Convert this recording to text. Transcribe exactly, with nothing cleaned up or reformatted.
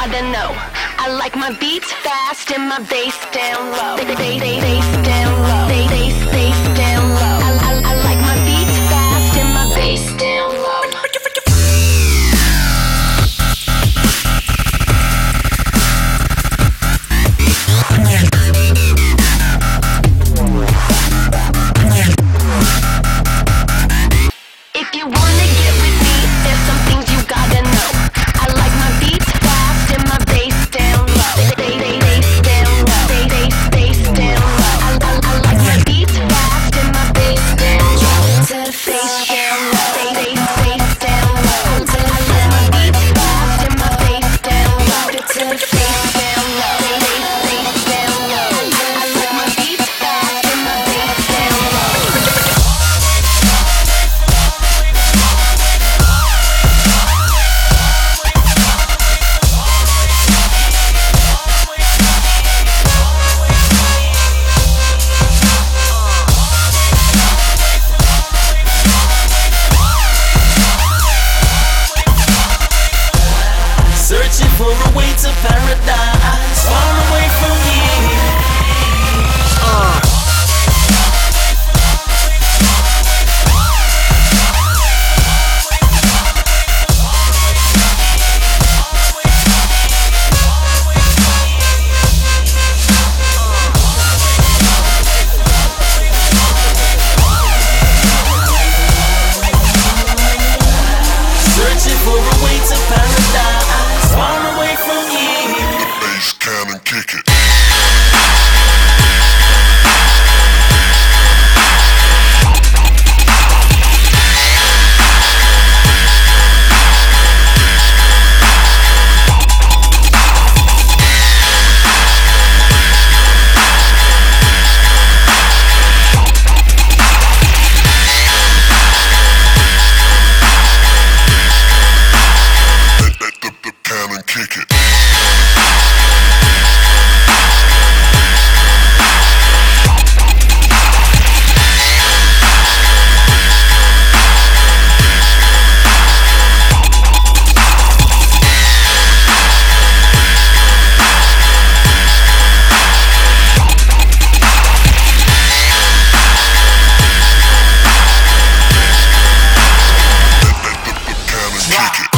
gotta know. I like my beats fast and my bass down low. Bass, bass, bass down low. Bass, bass, bass down low. I, I, I like my beats fast and my bass down low. If you wanna get with me, there's some things you gotta know. I like my beats fast and my bass down low. Bass, bass, bass down low. Bass, bass, bass down low. I, I, I like my beats fast and my bass down low. To the face down low. Bass, bass, bass down low. I, I like my beats fast and my bass down low. To the face down low. Bass, bass, bass down low. I like my beats fast and my bass down low. Searching for a way to paradise, far away from here. Uh. Searching for a way to paradise, far away from here. The bass can and kick it. Let the, the can and kick it. Let the, the can and kick it.